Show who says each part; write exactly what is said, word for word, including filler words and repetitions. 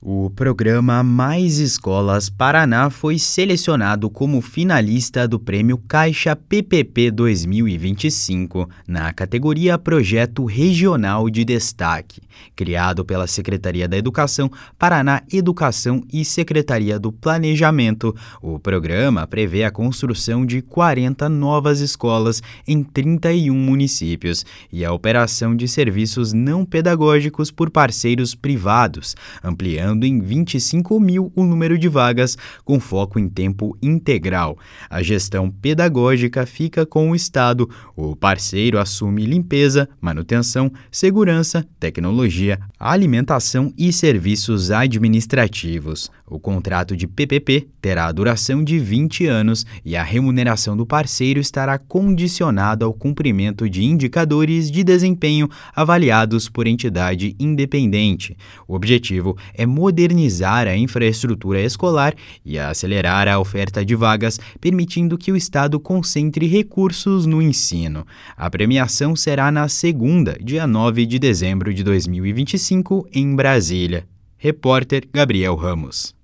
Speaker 1: O programa Mais Escolas Paraná foi selecionado como finalista do Prêmio Caixa P P P dois mil e vinte e cinco, na categoria Projeto Regional de Destaque, criado pela Secretaria da Educação, Paraná Educação e Secretaria do Planejamento. O programa prevê a construção de quarenta novas escolas em trinta e um municípios e a operação de serviços não pedagógicos por parceiros privados, ampliando em vinte e cinco mil o número de vagas, com foco em tempo integral. A gestão pedagógica fica com o Estado. O parceiro assume limpeza, manutenção, segurança, tecnologia, alimentação e serviços administrativos. O contrato de P P P terá a duração de vinte anos e a remuneração do parceiro estará condicionada ao cumprimento de indicadores de desempenho avaliados por entidade independente. O objetivo é modernizar a infraestrutura escolar e acelerar a oferta de vagas, permitindo que o Estado concentre recursos no ensino. A premiação será na segunda, dia nove de dezembro de dois mil e vinte e cinco, em Brasília. Repórter Gabriel Ramos.